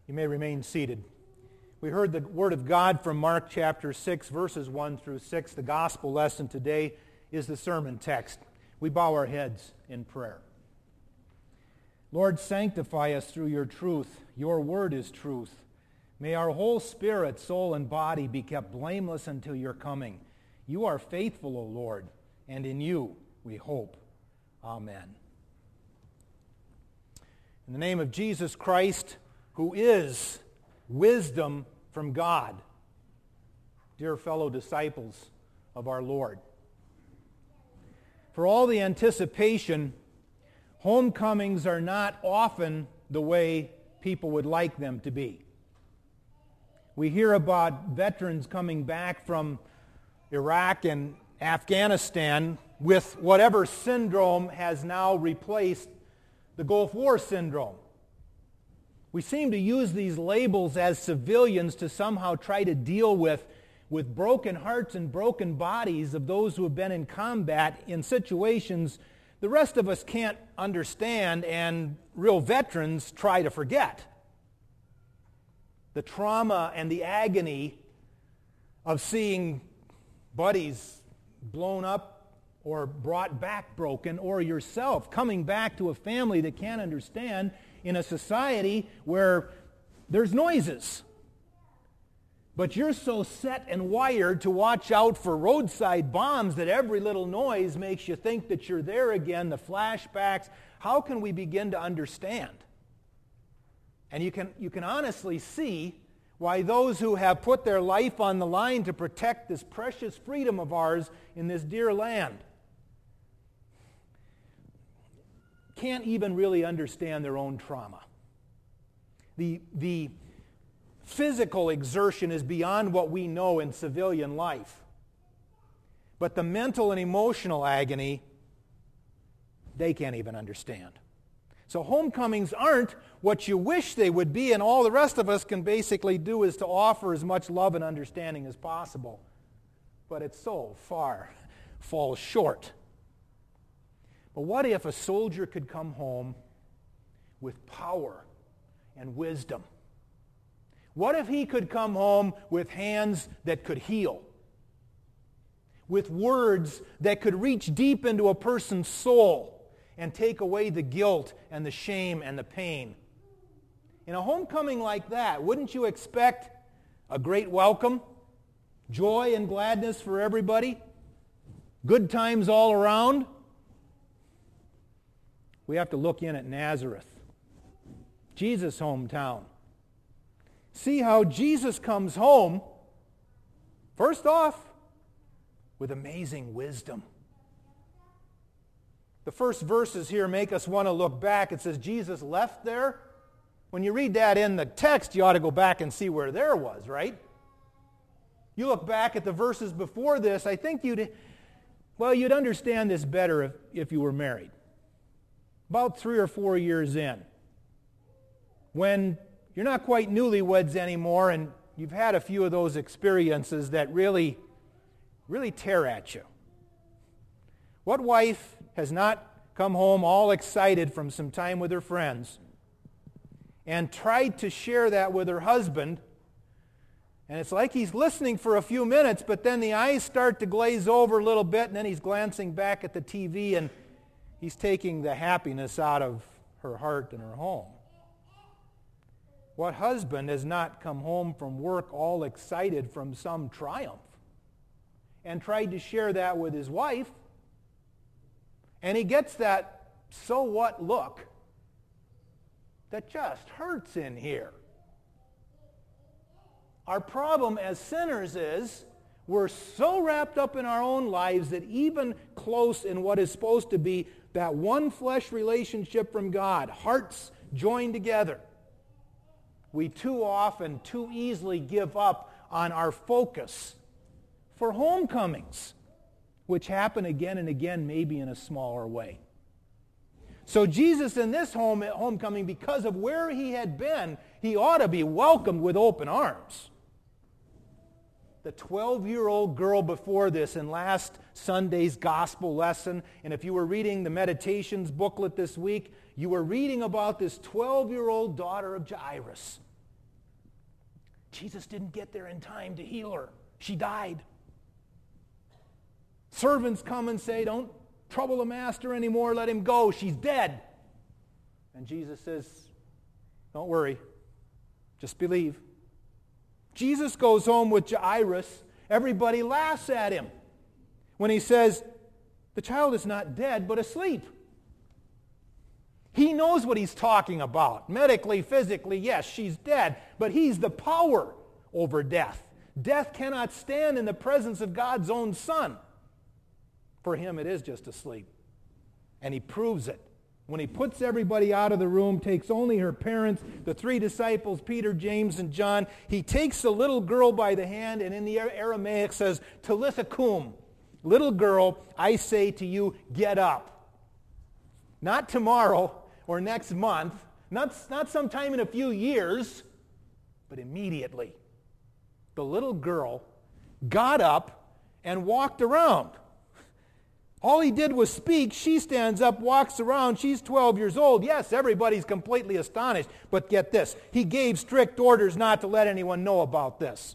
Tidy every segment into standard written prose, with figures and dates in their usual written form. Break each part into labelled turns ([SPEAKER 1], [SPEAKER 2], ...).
[SPEAKER 1] You may remain seated. We heard the Word of God from Mark chapter 6, verses 1 through 6. The gospel lesson today is the sermon text. We bow our heads in prayer. Lord, sanctify us through your truth. Your word is truth. May our whole spirit, soul, and body be kept blameless until your coming. You are faithful, O Lord, and in you we hope. Amen. In the name of Jesus Christ, who is wisdom from God, dear fellow disciples of our Lord, for all the anticipation, homecomings are not often the way people would like them to be. We hear about veterans coming back from Iraq and Afghanistan with whatever syndrome has now replaced the Gulf War syndrome. We seem to use these labels as civilians to somehow try to deal with broken hearts and broken bodies of those who have been in combat in situations the rest of us can't understand and real veterans try to forget. The trauma and the agony of seeing buddies blown up or brought back broken, or yourself coming back to a family that can't understand in a society where there's noises. But you're so set and wired to watch out for roadside bombs that every little noise makes you think that you're there again, the flashbacks. How can we begin to understand? And you can honestly see why those who have put their life on the line to protect this precious freedom of ours in this dear land can't even really understand their own trauma. The physical exertion is beyond what we know in civilian life. But the mental and emotional agony, they can't even understand. So homecomings aren't what you wish they would be, and all the rest of us can basically do is to offer as much love and understanding as possible. But it so far falls short. But what if a soldier could come home with power and wisdom? What if he could come home with hands that could heal? With words that could reach deep into a person's soul and take away the guilt and the shame and the pain? In a homecoming like that, wouldn't you expect a great welcome, joy and gladness for everybody, good times all around? We have to look in at Nazareth, Jesus' hometown. See how Jesus comes home, first off, with amazing wisdom. The first verses here make us want to look back. It says Jesus left there. When you read that in the text, you ought to go back and see where there was, right? You look back at the verses before this, I think you'd understand this better if you were married. About 3 or 4 years in, when you're not quite newlyweds anymore and you've had a few of those experiences that really tear at you. What wife has not come home all excited from some time with her friends and tried to share that with her husband, and it's like he's listening for a few minutes, but then the eyes start to glaze over a little bit, and then he's glancing back at the TV and he's taking the happiness out of her heart and her home. What husband has not come home from work all excited from some triumph and tried to share that with his wife, and he gets that so what look that just hurts in here? Our problem as sinners is we're so wrapped up in our own lives that even close in what is supposed to be that one flesh relationship from God, hearts joined together, we too often, too easily give up on our focus for homecomings, which happen again and again, maybe in a smaller way. So Jesus in this homecoming, because of where he had been, he ought to be welcomed with open arms. The 12-year-old girl before this in last Sunday's gospel lesson, and if you were reading the meditations booklet this week, you were reading about this 12-year-old daughter of Jairus. Jesus didn't get there in time to heal her. She died. Servants come and say, don't trouble the master anymore, let him go. She's dead. And Jesus says, don't worry, just believe. Jesus goes home with Jairus. Everybody laughs at him when he says, the child is not dead, but asleep. He knows what he's talking about. Medically, physically, yes, she's dead, but he's the power over death. Death cannot stand in the presence of God's own Son. For him, it is just asleep. And he proves it. When he puts everybody out of the room, takes only her parents, the three disciples, Peter, James, and John, he takes the little girl by the hand, and in the Aramaic says, Talitha kum. Little girl, I say to you, get up. Not tomorrow or next month, not sometime in a few years, but immediately. The little girl got up and walked around. All he did was speak. She stands up, walks around. She's 12 years old. Yes, everybody's completely astonished. But get this, he gave strict orders not to let anyone know about this.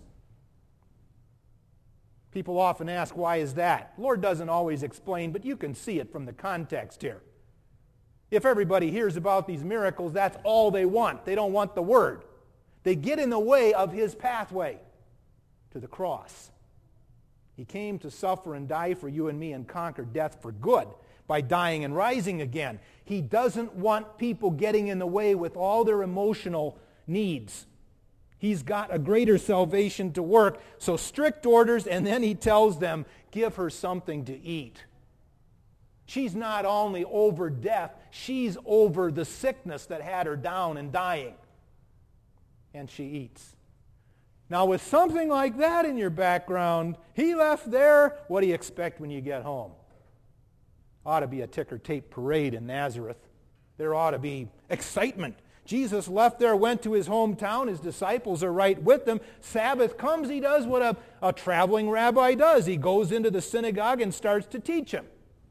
[SPEAKER 1] People often ask, why is that? The Lord doesn't always explain, but you can see it from the context here. If everybody hears about these miracles, that's all they want. They don't want the word. They get in the way of his pathway to the cross. He came to suffer and die for you and me and conquer death for good by dying and rising again. He doesn't want people getting in the way with all their emotional needs. He's got a greater salvation to work. So strict orders, and then he tells them, give her something to eat. She's not only over death, she's over the sickness that had her down and dying. And she eats. Now, with something like that in your background, he left there, what do you expect when you get home? Ought to be a ticker tape parade in Nazareth. There ought to be excitement. Jesus left there, went to his hometown. His disciples are right with him. Sabbath comes, he does what a traveling rabbi does. He goes into the synagogue and starts to teach him.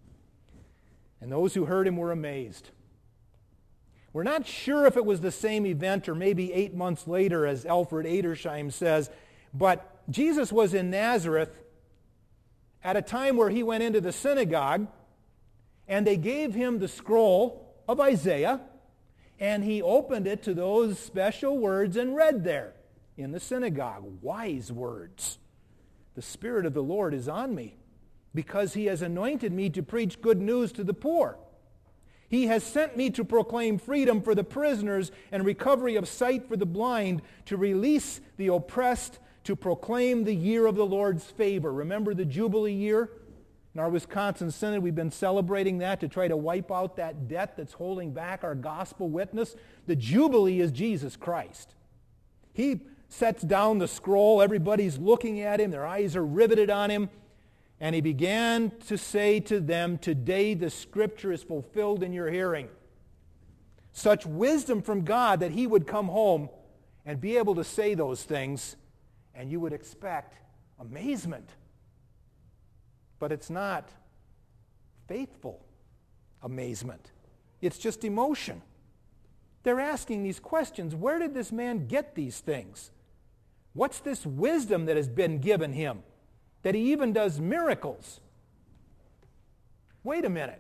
[SPEAKER 1] And those who heard him were amazed. We're not sure if it was the same event or maybe 8 months later, as Alfred Edersheim says, but Jesus was in Nazareth at a time where he went into the synagogue, and they gave him the scroll of Isaiah, and he opened it to those special words and read there in the synagogue, wise words. The Spirit of the Lord is on me, because he has anointed me to preach good news to the poor. He has sent me to proclaim freedom for the prisoners and recovery of sight for the blind, to release the oppressed, to proclaim the year of the Lord's favor. Remember the Jubilee year? In our Wisconsin Synod, we've been celebrating that to try to wipe out that debt that's holding back our gospel witness. The Jubilee is Jesus Christ. He sets down the scroll. Everybody's looking at him. Their eyes are riveted on him. And he began to say to them, today the Scripture is fulfilled in your hearing. Such wisdom from God that he would come home and be able to say those things, and you would expect amazement. But it's not faithful amazement. It's just emotion. They're asking these questions. Where did this man get these things? What's this wisdom that has been given him? That he even does miracles. Wait a minute.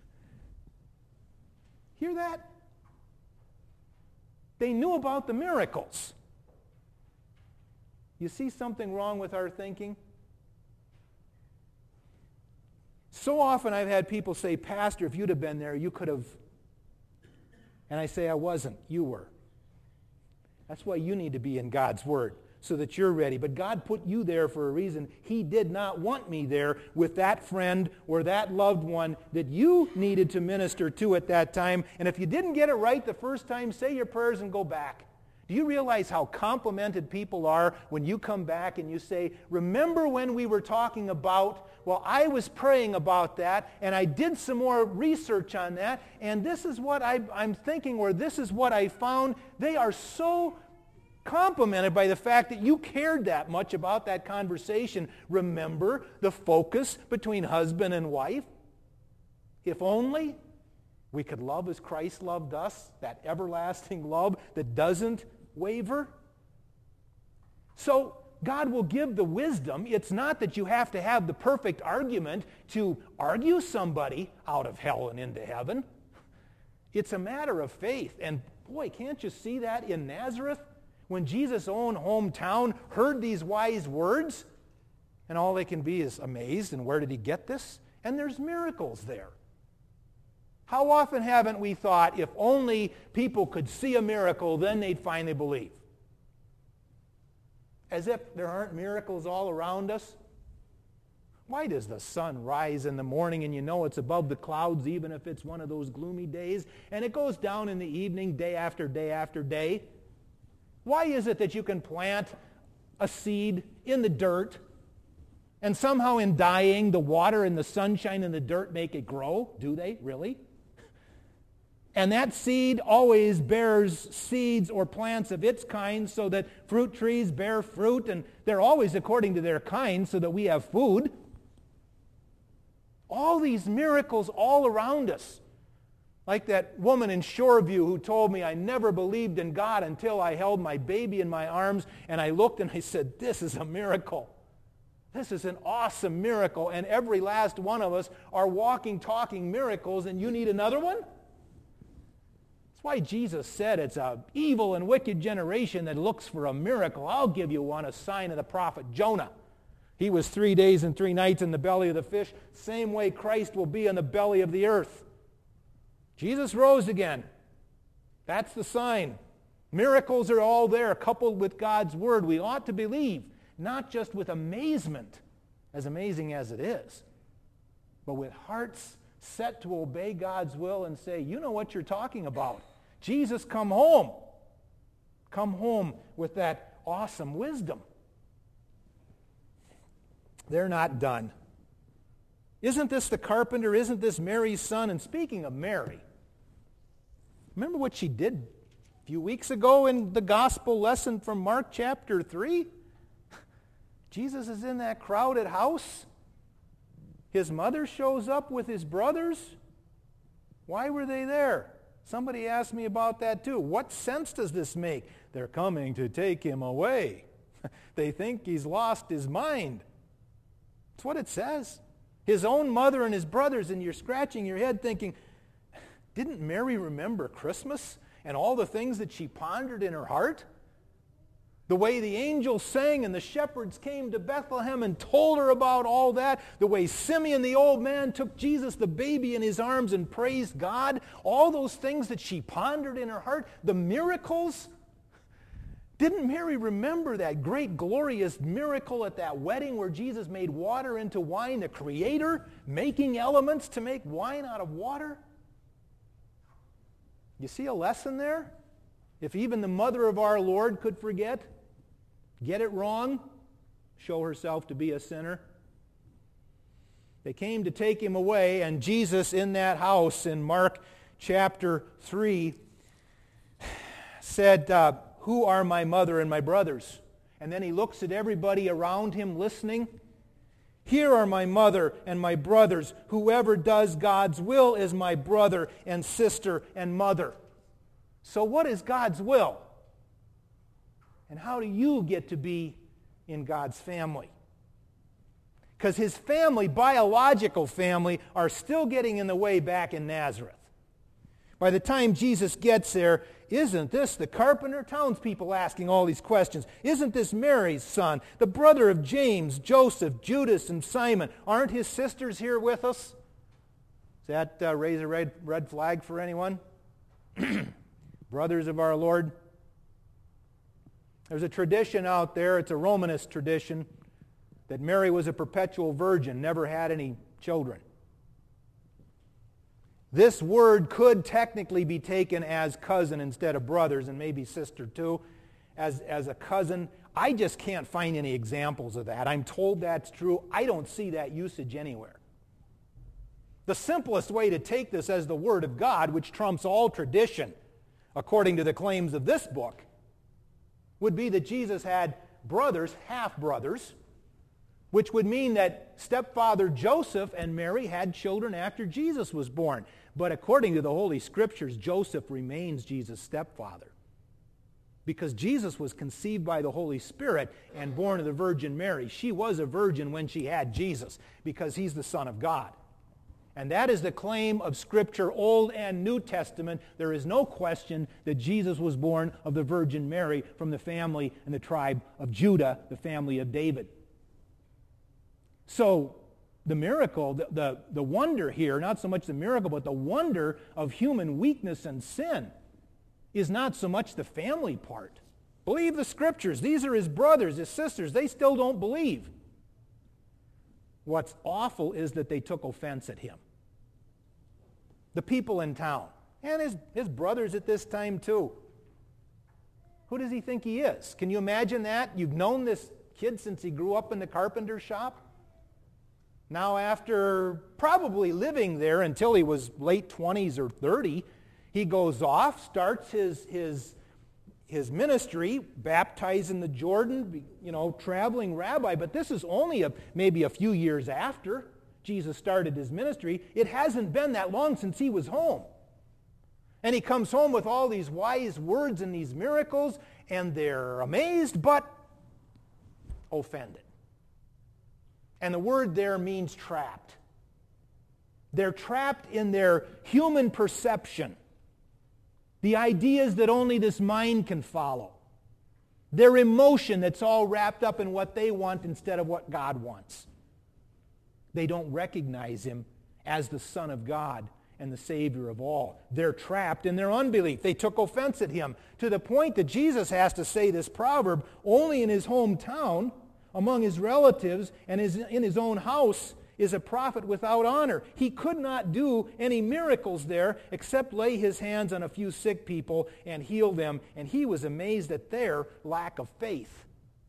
[SPEAKER 1] Hear that? They knew about the miracles. You see something wrong with our thinking? So often I've had people say, Pastor, if you'd have been there, you could have. And I say, I wasn't. You were. That's why you need to be in God's Word, so that you're ready. But God put you there for a reason. He did not want me there with that friend or that loved one that you needed to minister to at that time. And if you didn't get it right the first time, say your prayers and go back. Do you realize how complimented people are when you come back and you say, remember when we were talking about, well, I was praying about that, and I did some more research on that, and this is what I'm thinking, or this is what I found. They are so complimented by the fact that you cared that much about that conversation. Remember the focus between husband and wife? If only we could love as Christ loved us, that everlasting love that doesn't waver. So God will give the wisdom. It's not that you have to have the perfect argument to argue somebody out of hell and into heaven. It's a matter of faith. And boy, can't you see that in Nazareth? When Jesus' own hometown heard these wise words, and all they can be is amazed, and where did he get this? And there's miracles there. How often haven't we thought if only people could see a miracle, then they'd finally believe? As if there aren't miracles all around us. Why does the sun rise in the morning and you know it's above the clouds even if it's one of those gloomy days? And it goes down in the evening day after day after day? Why is it that you can plant a seed in the dirt and somehow in dying the water and the sunshine and the dirt make it grow? Do they? Really? And that seed always bears seeds or plants of its kind so that fruit trees bear fruit, and they're always according to their kind so that we have food. All these miracles all around us. Like that woman in Shoreview who told me, I never believed in God until I held my baby in my arms and I looked and I said, this is a miracle. This is an awesome miracle, and every last one of us are walking, talking miracles, and you need another one? That's why Jesus said it's an evil and wicked generation that looks for a miracle. I'll give you one, a sign of the prophet Jonah. He was 3 days and 3 nights in the belly of the fish. Same way Christ will be in the belly of the earth. Jesus rose again. That's the sign. Miracles are all there, coupled with God's word. We ought to believe, not just with amazement, as amazing as it is, but with hearts set to obey God's will and say, you know what you're talking about. Jesus, come home. Come home with that awesome wisdom. They're not done. Isn't this the carpenter? Isn't this Mary's son? And speaking of Mary, remember what she did a few weeks ago in the gospel lesson from Mark chapter 3? Jesus is in that crowded house. His mother shows up with his brothers. Why were they there? Somebody asked me about that too. What sense does this make? They're coming to take him away. They think he's lost his mind. That's what it says. His own mother and his brothers, and you're scratching your head thinking, didn't Mary remember Christmas and all the things that she pondered in her heart? The way the angels sang and the shepherds came to Bethlehem and told her about all that. The way Simeon, the old man, took Jesus, the baby, in his arms and praised God. All those things that she pondered in her heart. The miracles. Didn't Mary remember that great glorious miracle at that wedding where Jesus made water into wine? The Creator making elements to make wine out of water? You see a lesson there? If even the mother of our Lord could forget, get it wrong, show herself to be a sinner. They came to take him away, and Jesus in that house in Mark chapter 3 said, who are my mother and my brothers? And then he looks at everybody around him listening. Here are my mother and my brothers. Whoever does God's will is my brother and sister and mother. So what is God's will? And how do you get to be in God's family? Because his family, biological family, are still getting in the way back in Nazareth. By the time Jesus gets there, isn't this the carpenter? Townspeople asking all these questions. Isn't this Mary's son, the brother of James, Joseph, Judas, and Simon? Aren't his sisters here with us? Does that raise a red flag for anyone? Brothers of our Lord. There's a tradition out there, it's a Romanist tradition, that Mary was a perpetual virgin, never had any children. This word could technically be taken as cousin instead of brothers, and maybe sister too, as a cousin. I just can't find any examples of that. I'm told that's true. I don't see that usage anywhere. The simplest way to take this as the Word of God, which trumps all tradition, according to the claims of this book, would be that Jesus had brothers, half-brothers, which would mean that stepfather Joseph and Mary had children after Jesus was born. But according to the Holy Scriptures, Joseph remains Jesus' stepfather. because Jesus was conceived by the Holy Spirit and born of the Virgin Mary. She was a virgin when she had Jesus because he's the Son of God. And that is the claim of Scripture, Old and New Testament. There is no question that Jesus was born of the Virgin Mary from the family and the tribe of Judah, the family of David. So the miracle, the wonder here, not so much the miracle, but the wonder of human weakness and sin is not so much the family part. Believe the Scriptures. These are his brothers, his sisters. They still don't believe. What's awful is that they took offense at him. The people in town, and his brothers at this time too. Who does he think he is? Can you imagine that? You've known this kid since he grew up in the carpenter shop. Now after probably living there until he was late 20s or 30, he goes off, starts his ministry, baptized in the Jordan, traveling rabbi. But this is only maybe a few years after Jesus started his ministry. It hasn't been that long since he was home. And he comes home with all these wise words and these miracles, and they're amazed but offended. And the word there means trapped. They're trapped in their human perception. The ideas that only this mind can follow. Their emotion that's all wrapped up in what they want instead of what God wants. They don't recognize him as the Son of God and the Savior of all. They're trapped in their unbelief. They took offense at him to the point that Jesus has to say this proverb only in his hometown, among his relatives, and in his own house is a prophet without honor. He could not do any miracles there except lay his hands on a few sick people and heal them, and he was amazed at their lack of faith.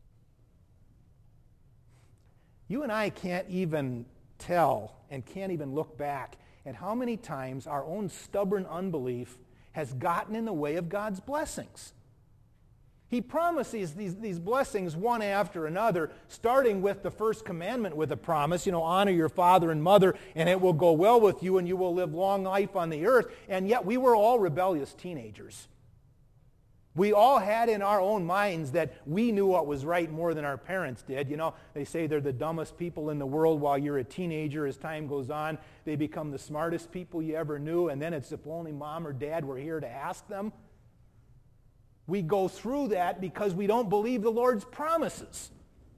[SPEAKER 1] You and I can't even tell and can't even look back at how many times our own stubborn unbelief has gotten in the way of God's blessings. He promises these blessings one after another, starting with the first commandment with a promise, honor your father and mother, and it will go well with you, and you will live long life on the earth. And yet we were all rebellious teenagers. We all had in our own minds that we knew what was right more than our parents did. They say they're the dumbest people in the world while you're a teenager. As time goes on, they become the smartest people you ever knew, and then it's if only mom or dad were here to ask them. We go through that because we don't believe the Lord's promises.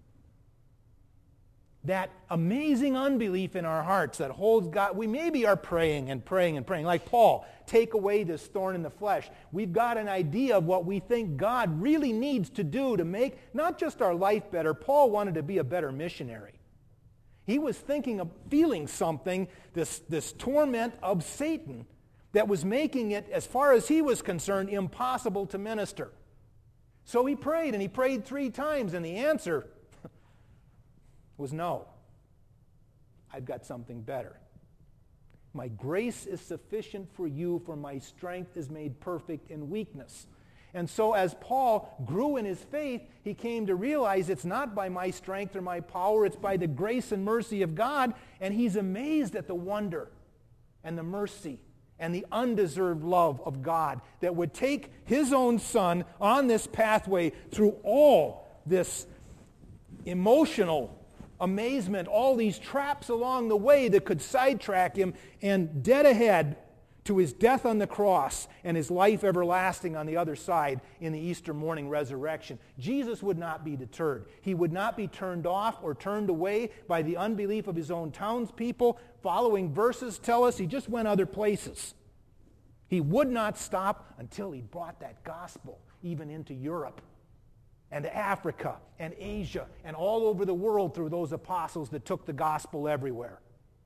[SPEAKER 1] That amazing unbelief in our hearts that holds God. We maybe are praying and praying and praying. Like Paul, take away this thorn in the flesh. We've got an idea of what we think God really needs to do to make not just our life better. Paul wanted to be a better missionary. He was thinking of feeling something, this torment of Satan, that was making it, as far as he was concerned, impossible to minister. So he prayed, and he prayed 3 times, and the answer was no. I've got something better. My grace is sufficient for you, for my strength is made perfect in weakness. And so as Paul grew in his faith, he came to realize it's not by my strength or my power, it's by the grace and mercy of God, and he's amazed at the wonder and the mercy and the undeserved love of God that would take his own son on this pathway through all this emotional amazement, all these traps along the way that could sidetrack him, and dead ahead to his death on the cross and his life everlasting on the other side in the Easter morning resurrection. Jesus would not be deterred. He would not be turned off or turned away by the unbelief of his own townspeople. Following verses tell us he just went other places. He would not stop until he brought that gospel even into Europe and Africa and Asia and all over the world through those apostles that took the gospel everywhere.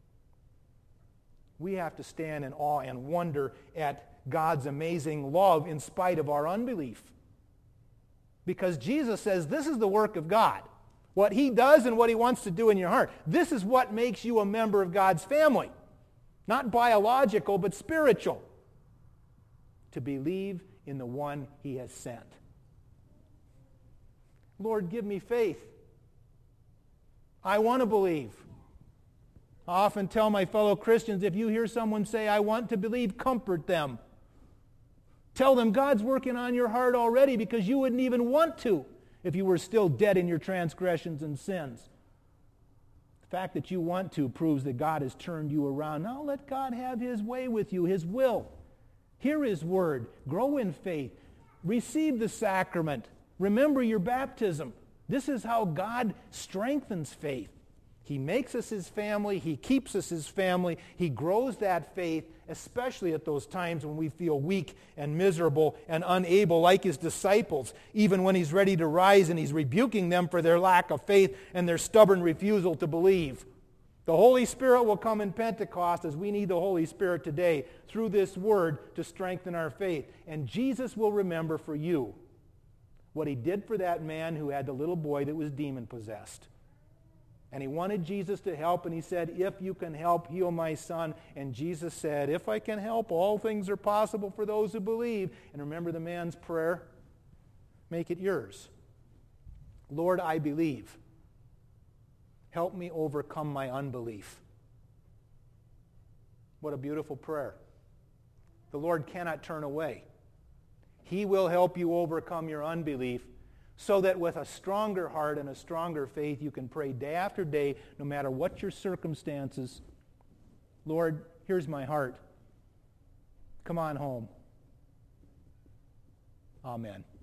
[SPEAKER 1] We have to stand in awe and wonder at God's amazing love in spite of our unbelief. Because Jesus says this is the work of God. What he does and what he wants to do in your heart. This is what makes you a member of God's family. Not biological, but spiritual. To believe in the one he has sent. Lord, give me faith. I want to believe. I often tell my fellow Christians, if you hear someone say, I want to believe, comfort them. Tell them God's working on your heart already because you wouldn't even want to if you were still dead in your transgressions and sins. The fact that you want to proves that God has turned you around. Now let God have His way with you, His will. Hear His word. Grow in faith. Receive the sacrament. Remember your baptism. This is how God strengthens faith. He makes us His family. He keeps us His family. He grows that faith, especially at those times when we feel weak and miserable and unable, like His disciples, even when He's ready to rise and He's rebuking them for their lack of faith and their stubborn refusal to believe. The Holy Spirit will come in Pentecost, as we need the Holy Spirit today, through this word to strengthen our faith. And Jesus will remember for you what He did for that man who had the little boy that was demon-possessed. And he wanted Jesus to help, and he said, if you can help, heal my son. And Jesus said, if I can help, all things are possible for those who believe. And remember the man's prayer? Make it yours. Lord, I believe. Help me overcome my unbelief. What a beautiful prayer. The Lord cannot turn away. He will help you overcome your unbelief, so that with a stronger heart and a stronger faith, you can pray day after day, no matter what your circumstances. Lord, here's my heart. Come on home. Amen.